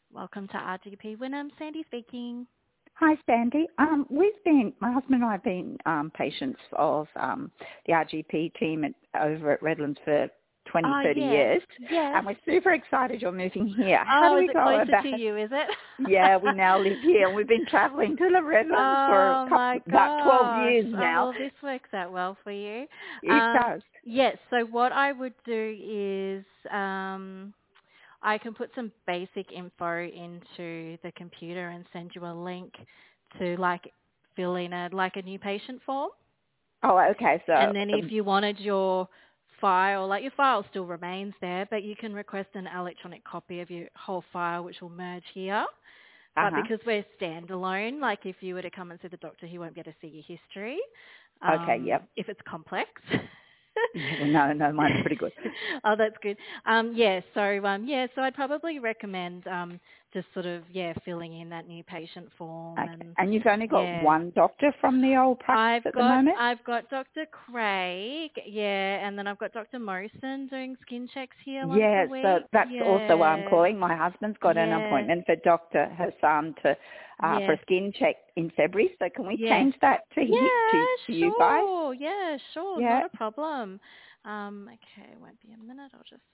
Welcome to RGP Wynnum. Sandy speaking. Hi, Sandy. My husband and I have been patients of the RGP team over at Redlands for 20, 30 Yes. years. Yes. And we're super excited you're moving here. How do we is it go closer about to you, is it? Yeah, we now live here and we've been travelling to the Redlands for about 12 years now. Well, this works out well for you. It does. Yes, so what I would do is I can put some basic info into the computer and send you a link to fill in a new patient form. Oh, okay. So, and then if you wanted your file still remains there, but you can request an electronic copy of your whole file, which will merge here. But because we're standalone, if you were to come and see the doctor, he won't be able to see your history. Okay, yep. If it's complex. No, mine's pretty good. Oh, that's good. So I'd probably recommend just filling in that new patient form. Okay. And you've only got one doctor from the old practice at the moment? I've got Dr. Craig, and then I've got Dr. Morrison doing skin checks here once a week. So that's also why I'm calling. My husband's got an appointment for Dr. Hassan for a skin check in February. So can we change that to you guys? Yeah, sure. Not a problem. Okay, it won't be a minute.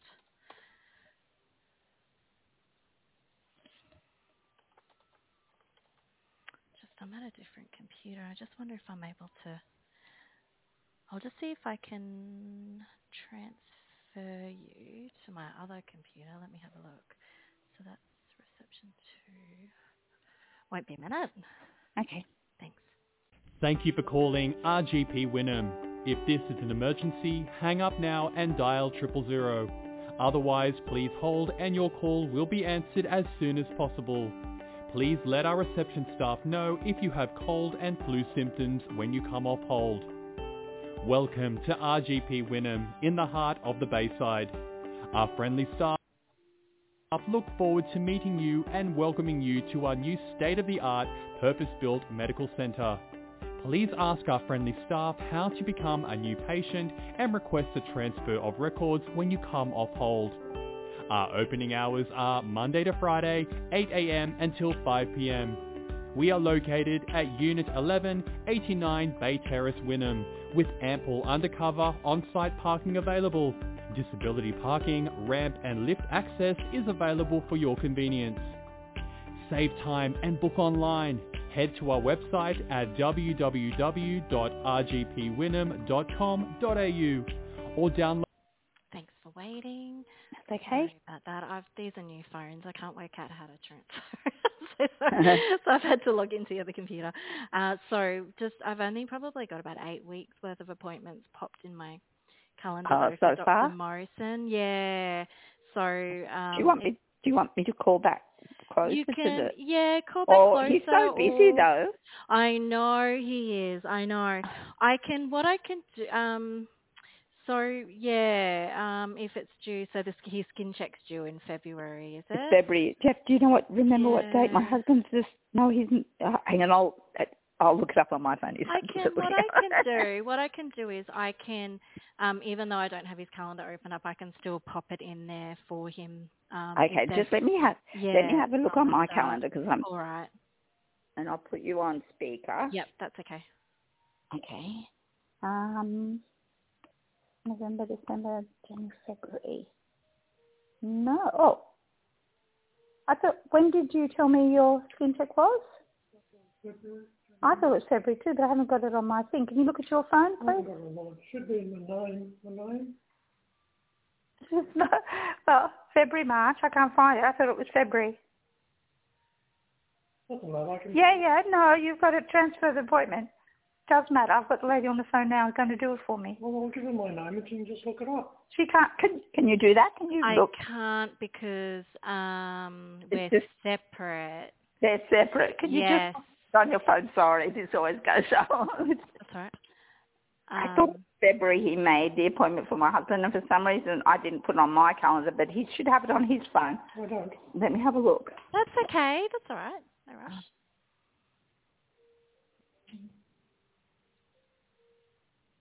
I'm at a different computer. I just wonder if I'm able to. I'll just see if I can transfer you to my other computer. Let me have a look. So that's reception 2. Won't be a minute. Okay. Thanks. Thank you for calling RGP Wynnum. If this is an emergency, hang up now and dial 000. Otherwise, please hold and your call will be answered as soon as possible. Please let our reception staff know if you have cold and flu symptoms when you come off hold. Welcome to RGP Wynnum in the heart of the Bayside. Our friendly staff look forward to meeting you and welcoming you to our new state-of-the-art purpose-built medical centre. Please ask our friendly staff how to become a new patient and request a transfer of records when you come off hold. Our opening hours are Monday to Friday, 8 a.m. until 5 p.m. We are located at Unit 11, 89 Bay Terrace, Wynnum, with ample undercover on-site parking available. Disability parking, ramp and lift access is available for your convenience. Save time and book online. Head to our website at www.rgpwynnum.com.au or download. Thanks for waiting. That's okay. Sorry about that. These are new phones. I can't work out how to transfer. So I've had to log into the other computer. I've only probably got about 8 weeks worth of appointments popped in my calendar for Dr. Morrison. Yeah. So do you want me to call back closer? You can, call back closer. He's so busy though. I know he is. I know. What I can do. If it's due, his skin check's due in February, is it? It's February. Jeff, do you know what? Remember what date? My husband's just he's. Hang on, I'll look it up on my phone. What I can do is I can, even though I don't have his calendar open up, I can still pop it in there for him. Okay, just let me have a look on my calendar because I'm. All right. And I'll put you on speaker. Yep, that's okay. Okay. November, December, January, February. No. Oh. I thought, when did you tell me your skin check was? February. I thought it was February too, but I haven't got it on my thing. Can you look at your phone, please? It should be in the name. Well, February, March. I can't find it. I thought it was February. Doesn't matter. No, you've got to transfer the appointment. Does matter. I've got the lady on the phone now who's going to do it for me. Well, I'll give her my name and she can just look it up. She can't. Can you do that? Can you look? I can't because we're separate. They're separate. Can you just on your phone? Sorry, this always goes on. That's all right. I thought February he made the appointment for my husband, and for some reason I didn't put it on my calendar, but he should have it on his phone. I don't. Let me have a look. That's okay. That's all right. No rush.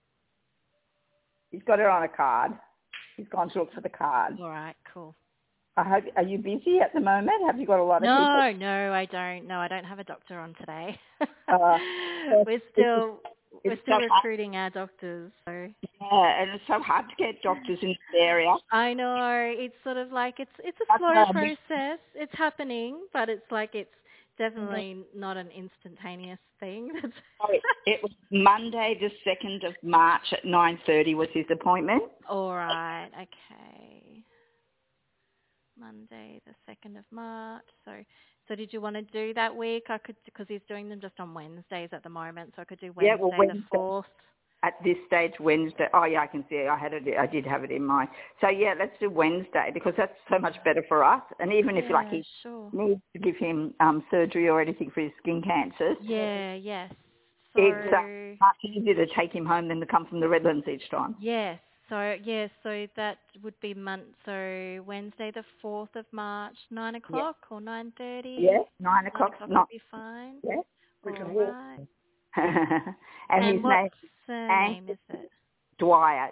He's got it on a card. He's gone to look for the card. All right, cool. Are you busy at the moment? Have you got a lot of people? No, I don't. No, I don't have a doctor on today. We're It's still so hard. recruiting our doctors. So Yeah, and it's so hard to get doctors in this area. I know it's sort of like it's a That's slow why I wish process. It's happening, but it's definitely not an instantaneous thing. it was Monday the 2nd of March at 9:30 was his appointment. All right. Okay. Monday, the 2nd of March. So did you want to do that week? I could, because he's doing them just on Wednesdays at the moment, so I could do Yeah, Wednesday, Wednesday. the 4th. At this stage, Wednesday. Oh, yeah, I can see it. I did have it in mind. So, yeah, let's do Wednesday because that's so much better for us. And even if, like, he needs to give him surgery or anything for his skin cancers, Yes. it's much easier to take him home than to come from the Redlands each time. Yes. So that would be so Wednesday, the 4th of March, 9 o'clock or 9:30. Yes, 9 o'clock. Would be fine. Yes, we can All right. and his what's name is it? Dwyer,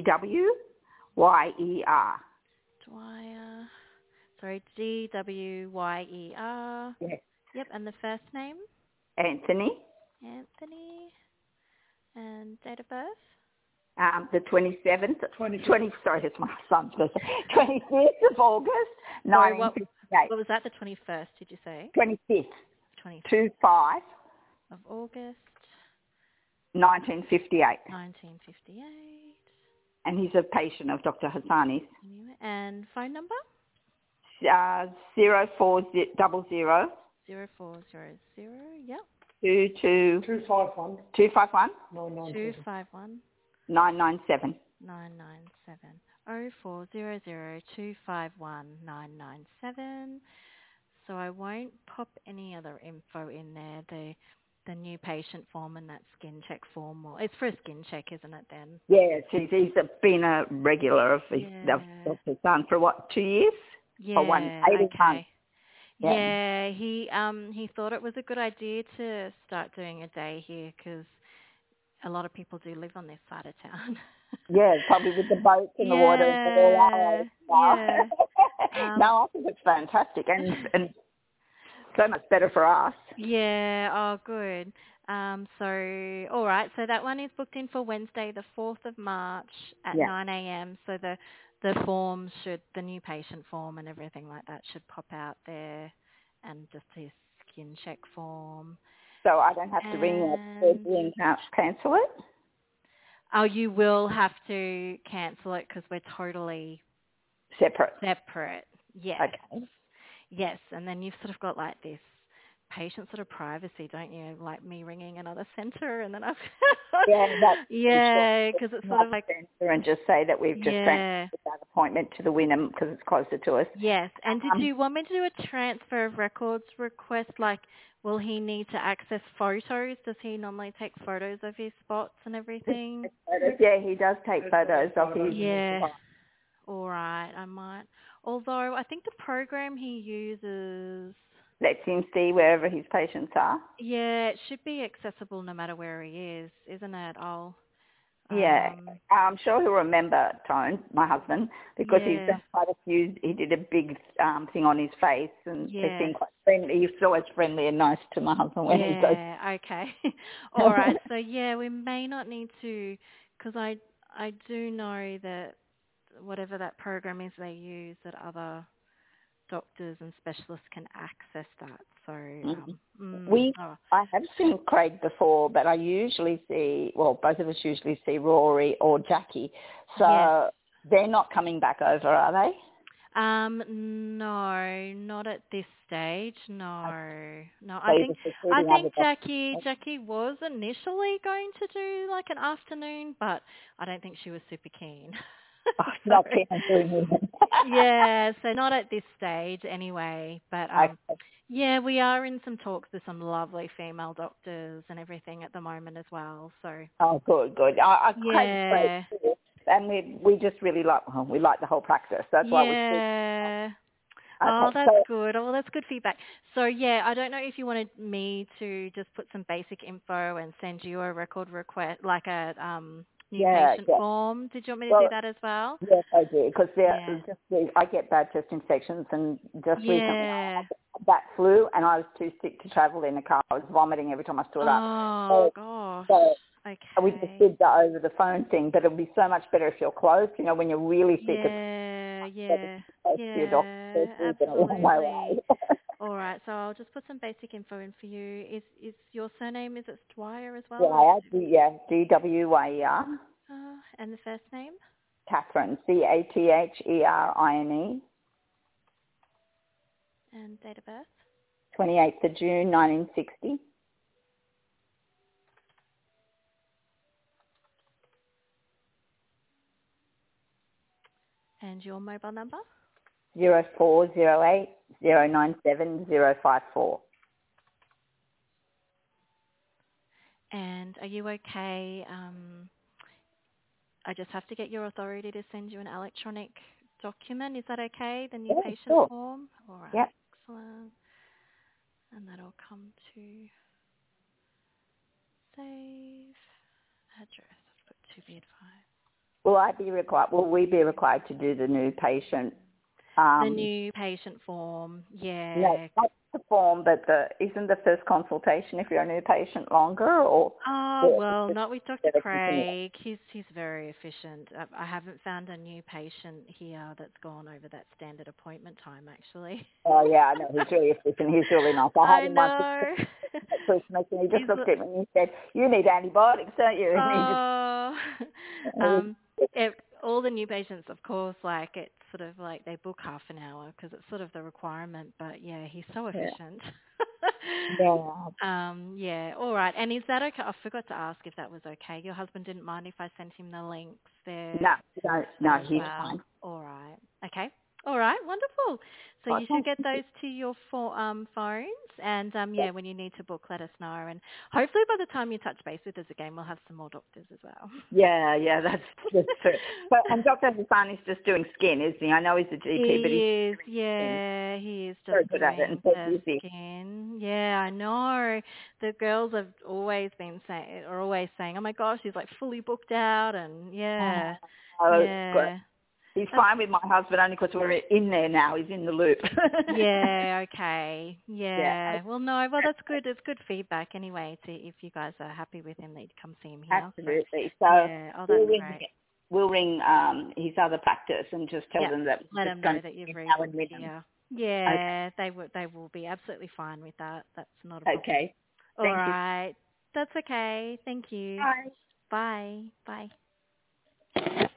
D-W-Y-E-R. Dwyer. Sorry, D-W-Y-E-R. Yes. Yep, and the first name? Anthony. And date of birth? The 27th, sorry, it's my son's birthday, 25th of August, 1958. What was that, the 21st, did you say? 25th. 25th. 25. Of August. 1958. 1958. And he's a patient of Dr. Hassani's. Anyway, and phone number? 0400. 0400, yep. 251. 251. 251. 997. 997. 0400 251 997. So I won't pop any other info in there. The new patient form and that skin check form. It's for a skin check, isn't it then? Yes, he's been a regular of Dr. Son for 2 years? Yeah, or 18 months. Yeah, he thought it was a good idea to start doing a day here because a lot of people do live on this side of town. Yeah, probably with the boats and the water. Yeah. No, I think it's fantastic and so much better for us. Yeah, oh good. So, all right, so that one is booked in for Wednesday, the 4th of March at 9 a.m. So the forms the new patient form and everything like that should pop out there and just his skin check form. So I don't have to ring up and cancel it? Oh, you will have to cancel it because we're totally separate. Yes. Okay. Yes, and then you've sort of got like this patient sort of privacy, don't you? Like me ringing another centre and then I've because it's sort of like and just say that we've just transferred that appointment to the Wynnum because it's closer to us. Yes, and did you want me to do a transfer of records request? Like, will he need to access photos? Does he normally take photos of his spots and everything? Yeah, he does take photos of his. Yeah. All right, I might. Although I think the program he uses lets him see wherever his patients are. Yeah, it should be accessible no matter where he is, isn't it? I'm sure he'll remember Tone, my husband, because he's done quite a few. He did a big thing on his face, and he's been quite friendly. He's always friendly and nice to my husband when he goes. Yeah, okay. All right, so we may not need to, because I do know that whatever that program is they use, that other doctors and specialists can access that. So I have seen Craig before, but I usually see, both of us usually see Rory or Jackie. So they're not coming back over, are they? No, not at this stage. No. I think Jackie was initially going to do like an afternoon, but I don't think she was super keen. Not keen on doing it. So not at this stage anyway. But we are in some talks with some lovely female doctors and everything at the moment as well. So good. Great. And we just really like the whole practice. That's why we speak. That's good. Oh, well, that's good feedback. So, I don't know if you wanted me to just put some basic info and send you a record request, like a new patient form. Did you want me to do that as well? Yes, I do, because I get bad chest infections, and just recently I had that flu, and I was too sick to travel in the car. I was vomiting every time I stood up. Oh, gosh. Okay. We just did that over the phone thing, but it would be so much better if you're close, when you're really sick. Absolutely. All right, so I'll just put some basic info in for you. Is your surname, is it Dwyer as well? Dwyer. And the first name? Catherine, Catherine. And date of birth? 28th of June, 1960. And your mobile number? 0408 097 054. And are you okay? I just have to get your authority to send you an electronic document. Is that okay? The new patient form? All right. Yep. Excellent. And that'll come to save address. I've put to be advised. Will we be required to do the new patient? The new patient form, No, not the form, but isn't the first consultation if you're a new patient longer? Well, not with Dr. Craig. He's very efficient. I haven't found a new patient here that's gone over that standard appointment time, actually. Oh, yeah, I know. He's really efficient. He's really nice. I had him once at Christmas, and he just looked at me and he said, "You need antibiotics, don't you?" And all the new patients, of course, it's sort of like they book half an hour because it's sort of the requirement. But yeah, he's so efficient. All right. And is that okay? I forgot to ask if that was okay. Your husband didn't mind if I sent him the links there? No, he's fine. All right. Okay. All right. Wonderful. So you should get those to your phones, and when you need to book, let us know. And hopefully by the time you touch base with us again, we'll have some more doctors as well. Yeah, that's true. And Dr. Hassan is just doing skin, isn't he? I know he's a GP, but he is just doing the skin. Yeah, I know. The girls have always saying, "Oh my gosh, he's fully booked out," and He's fine with my husband only because we're in there now. He's in the loop. Okay. Yeah. Well, that's good. It's good feedback anyway. If you guys are happy with him, that you come see him here. Absolutely. We'll ring his other practice and just tell them that. Let them know that you've reached here. Yeah, okay. They will be absolutely fine with that. That's not a problem. Okay. All right. That's okay. Thank you. Bye. Bye. Bye.